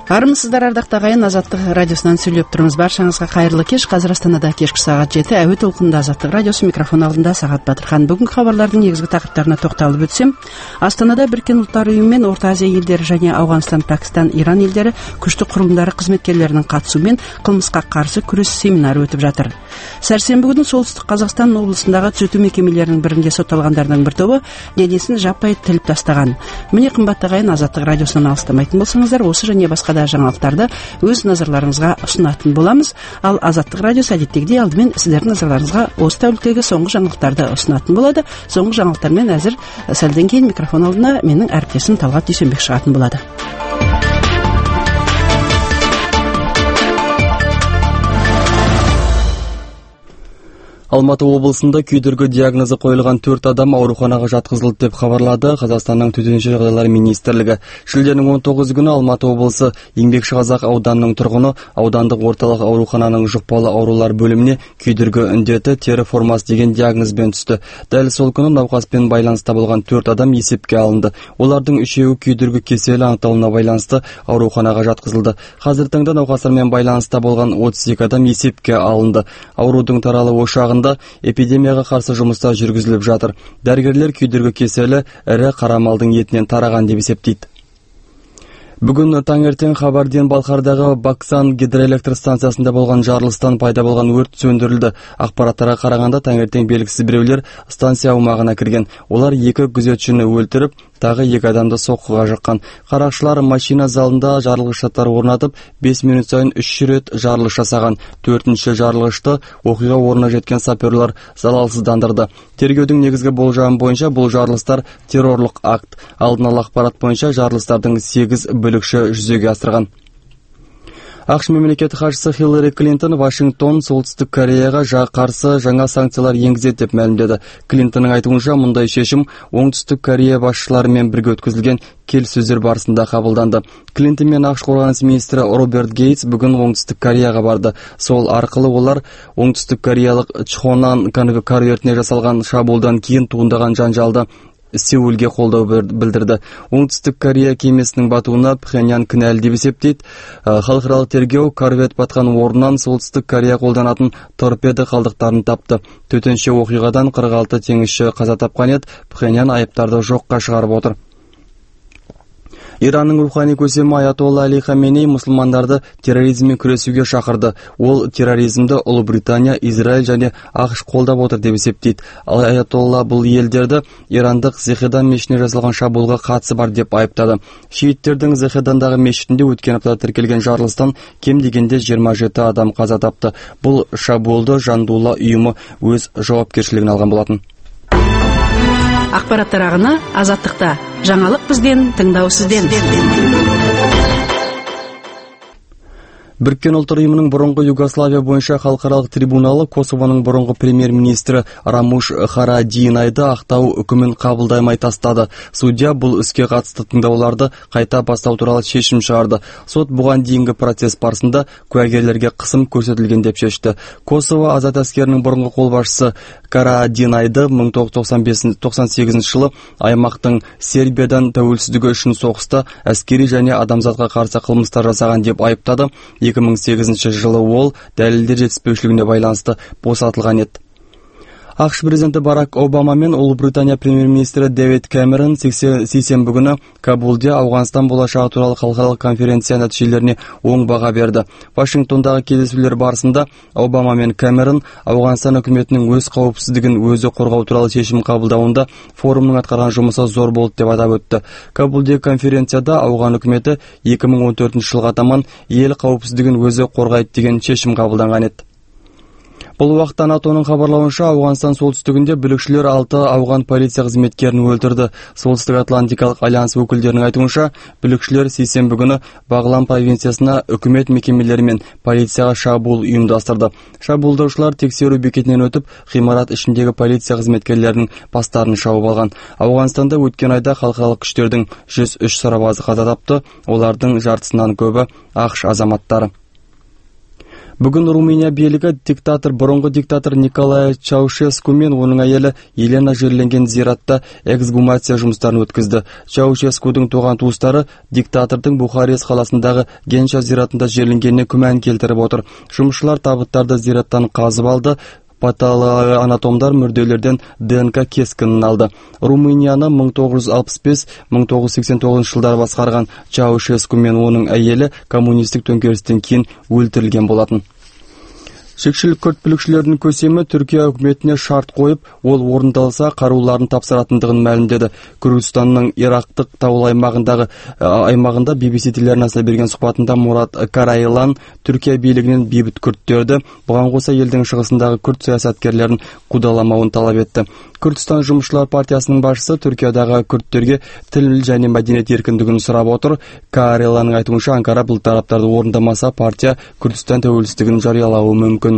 Армысыздар, ардактуу агайын, Азаттык радиосунан сүйлөп турубуз. Баршаңызга кайырлуу кеш. Азыр Астанада кечки саат 7. Әуе толкунда Азаттык радиосу, микрофон алдында Сагат Батырхан. Бүгүнкү кабарлардын негизги такырыптарына токтолуп өтсөм, Астанада Бириккен Улуттар Уюму менен Орто Азия элдери жана Афганистан, Пакистан, Иран элдери күчтүк курулумдары кызметкерлеринин катышуу менен кылмыска каршы күрөш семинары өтүп жатыр. Сәрсенбі күнү Солтүстүк Казакстан облусундагы түзөтүү мекемелеринин биринде соттолгандардын бир тобу денесин жаппай тилип тастаган. Міне кымбаттуу агайын, Азаттык радиосунан алыстамайтын болсоңуздар, осы және басқа да жаңалыктарды өз назарларыңызга сунатын боламыз. Ал Азаттык радиосу адеттегидей алдымен сиздердин назарларыңызга осы тәулүктөгү соңку жаңалыктарды сунатын болот. Соңку жаңалыктар менен азыр сәлден кийин микрофон алдына менин әріптесим Талгат Дүйсөнбек чыгатын болот. Алматы облысында күйдіргі диагнозы қойылған 4 адам ауруханаға жатқызылды деп хабарлады Қазақстанның төтенше жағдайлар министрлігі. Шілденің 19 күні Алматы облысы Еңбекші Қазақ ауданының тұрғыны аудандық орталық аурухананың жұқпалы аурулар бөліміне күйдіргі індеті тері формасы деген диагнозбен түсті. Дәл сол күні науқаспен байланыста болған 4 адам есепке алынды. Олардың 3-еуі күйдіргі кеселі анықталуына байланысты ауруханаға жатқызылды. Қазір таңда науқастармен байланыста болған 32 адам есепке алынды. Аурудың таралу ошағында эпидемияға қарсы жұмыстар жүргізіліп жатыр. Дәрігерлер күйдіргі кеселі ірі қара малдың етінен тараған деп есептейді. Бүгін таңертең Хабардин Балқардағы Баксан гидроэлектр станциясында болған жарылыстан пайда болған өрт сөндірілді. Ақпараттарға қарағанда таңертең белгісіз біреулер станция аумағына кірген. Олар 2 күзетшіні өлтіріп, тағы 2 адамды соққыға жыққан. Қарақшылар машина залында жарылғыштар орнатып, 5 минут сайын 3 рет жарылыс жасаған. 4-ші жарылғышты оқиға орнына жеткен саперлар залалсыздандырды. Тергеудің негізгі болжамы бойынша бұл жарылыстар террорлық акт. Алдын ала ақпарат бойынша жарылыстардың 8 бүлікші жүзеге асырған. АКШ мемлекеттік хатшысы Хиллари Клинтон Вашингтон Солтүстік Кореяға қарсы жаңа санкциялар енгізеді деп мәлімдеді. Клинтонның айтуынша мұндай шешім Оңтүстік Корея басшыларымен бірге өткізілген келіссөздер барысында қабылданды. Клинтон мен АКШ қорғаныс министрі Роберт Гейтс бүгін Оңтүстік Кореяға барды. Сол арқылы олар Оңтүстік Кореялық Чхонан конвертіне жасалған шабуылдан кейін туындаған жанжалды Сеулге қолдау білдірді. Оңтүстік Корея кемесінің батуына Пхеньян кінәлі деп есептейді. Халықаралық тергеу корвет батқан орнынан Солтүстік Корея қолданатын торпеда қалдықтарын тапты. Төтенше оқиғадан 46 теңізші қаза тапқан еді. Пхеньян айыптарды жоққа шығарып отыр. Иранның рухани көсемі Аятолла Али Хаменей мұсылмандарды терроризммен күресуге шақырды. Ол терроризмді Ұлыбритания, Израиль және АКШ қолдап отыр деп есептейді. Аятолла бұл елдерді ирандық Зехедан мешітіне жасалған шабуылға қатысы бар деп айыптады. Шииттердің Зехедандағы мешітінде өткен аптада тіркелген жарылыстан кем дегенде 27 адам қаза тапты. Бұл шабуылды Жандулла ұйымы өз жауапкершілігін алған болатын. Ақпараттар ағыны Азаттықта. Жаңалық бізден, тыңдау сізден. Біріккен ұлттар ұйымының бұрынғы Югославия бойынша халықаралық трибуналы Косовоның бұрынғы премьер-министрі Рамуш Харадинайды ақтау үкімін қабылдамай тастады. Судья бұл іске қатысты тыңдауларды қайта бастау туралы шешім шығарды. Сот бұған дейінгі процесс барысында куәгерлерге қысым көрсетілген деп шешті. Косово азат әскерінің бұрынғы қолбасшысы Харадинайды 1998 жылы аймақтың Сербиядан тәуелсіздігі үшін соғыста әскери және адамзатқа қарсы қылмыстар жасаған деп айыптады. 2008 жылы ол дәлелдер жетіспеушілігіне байланысты босатылған еді. АКШ президенті Барак Обама мен Ұлыбритания премьер-министрі Дэвид Кэмерон сейсенбі күні Кабулде Ауғанстан болашағы туралы халықаралық конференция нәтижелеріне оң баға берді. Вашингтондағы кездесулер барысында Обама мен Кэмерон Ауғанстан үкіметінің өз қауіпсіздігін өзі қорғау туралы шешім қабылдауында форумның атқарған жұмысы зор болды деп атап өтті. Кабулдегі конференцияда Ауған үкіметі 2014 жылға таман ел қауіпсіздігін өзі қорғайды деген шешім қабылданған еді. Бұл уақытта НАТОның хабарлауынша Ауғанстан солтүстігінде бүлікшілер 6 ауған полиция қызметкерін өлтірді. Солтүстік Атлантикалық альянс өкілдерінің айтуынша, бүлікшілер сейсенбі күні Бағлан провинциясына үкімет мекемелері мен полицияға шабуыл ұйымдастырды. Шабуылдаушылар тексеру бекетінен өтіп, ғимарат ішіндегі полиция қызметкерлерінің бастарын шауып алған. Ауғанстанда өткен айда халықаралық күштердің 103 сарбазы қаза тапты. Олардың жартысынан көбі АКШ азаматтары. Бүгін Румыния бийлиги бұрынғы диктатор Николай Чаушеску мен оның әйелі Елена жерленген зиратта эксгумация жұмыстарын өткізді. Чаушескудың туған туыстары диктатордың Бухарест қаласындағы Генша зиратында жерленгеніне күмән келтіріп отыр. Жұмысшылар табыттарды зираттан қазып алды. Патологоанатомдар мүрделерден ДНК кескінін алды. Румынияны 1965-1989 жылдары басқарған Чаушеску мен оның әйелі коммунистік төңкерістен кейін өлтірілген болатын. Шекшілік көртпілікшілердің көсемі Түркия үкіметіне шарт қойып, ол орындалса қаруларын тапсыратындығын мәлімдеді. Күрдістанның Ирактық таулы аймағында BBC телеарнасына берген сұхбатында Мурат Карайлан Түркия билігінен бейбіт күрдтерді, бұған қоса елдің шығысындағы күрд саясаткерлерін қудаламауын талап етті. Күрдістан жұмысшылар партиясының басшысы Түркиядағы күрдтерге тіл және мәдениет еркіндігін сұрап отыр. Карайланның айтуынша, Анкара бұл тараптарды орындамаса, партия Күрдістан тәуелсіздігін жариялауы мүмкін.